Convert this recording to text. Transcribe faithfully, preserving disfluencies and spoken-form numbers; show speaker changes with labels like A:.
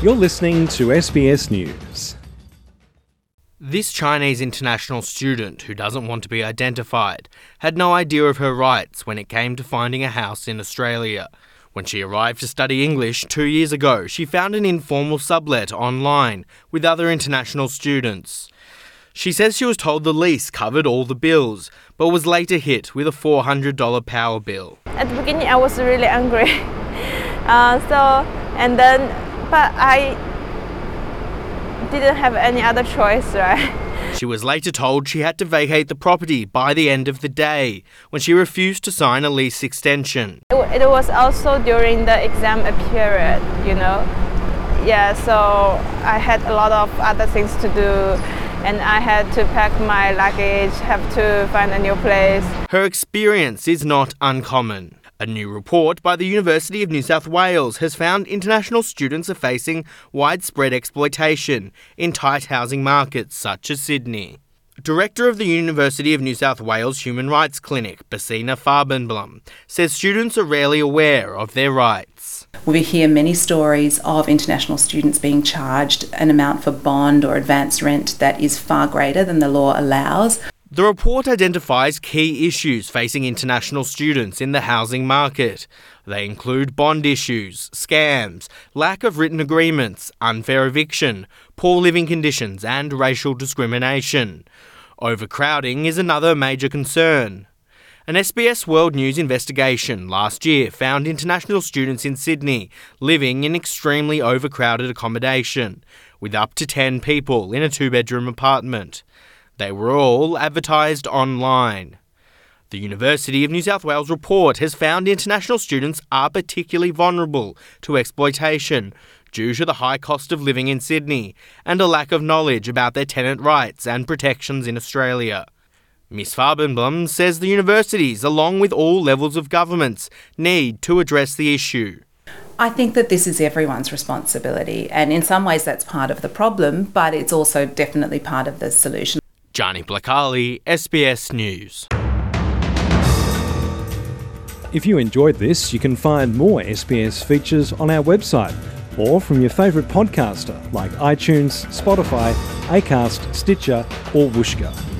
A: You're listening to S B S News.
B: This Chinese international student, who doesn't want to be identified, had no idea of her rights when it came to finding a house in Australia. When she arrived to study English two years ago, she found an informal sublet online with other international students. She says she was told the lease covered all the bills, but was later hit with a four hundred dollars power bill.
C: At the beginning, I was really angry. uh, so, and then, but I didn't have any other choice, right?
B: She was later told she had to vacate the property by the end of the day, when she refused to sign a lease extension.
C: It, it was also during the exam period, you know. Yeah, so I had a lot of other things to do, and I had to pack my luggage, have to find a new place.
B: Her experience is not uncommon. A new report by the University of New South Wales has found international students are facing widespread exploitation in tight housing markets such as Sydney. Director of the University of New South Wales Human Rights Clinic, Basina Farbenblum, says students are rarely aware of their rights.
D: We hear many stories of international students being charged an amount for bond or advance rent that is far greater than the law allows.
B: The report identifies key issues facing international students in the housing market. They include bond issues, scams, lack of written agreements, unfair eviction, poor living conditions and racial discrimination. Overcrowding is another major concern. An S B S World News investigation last year found international students in Sydney living in extremely overcrowded accommodation, with up to ten people in a two-bedroom apartment. They were all advertised online. The University of New South Wales report has found international students are particularly vulnerable to exploitation due to the high cost of living in Sydney and a lack of knowledge about their tenant rights and protections in Australia. Miz Farbenblum says the universities, along with all levels of governments, need to address the issue.
D: I think that this is everyone's responsibility, and in some ways that's part of the problem, but it's also definitely part of the solution.
B: Gianni Blacali, S B S News.
A: If you enjoyed this, you can find more S B S features on our website or from your favourite podcaster like iTunes, Spotify, Acast, Stitcher or Whooshkaa.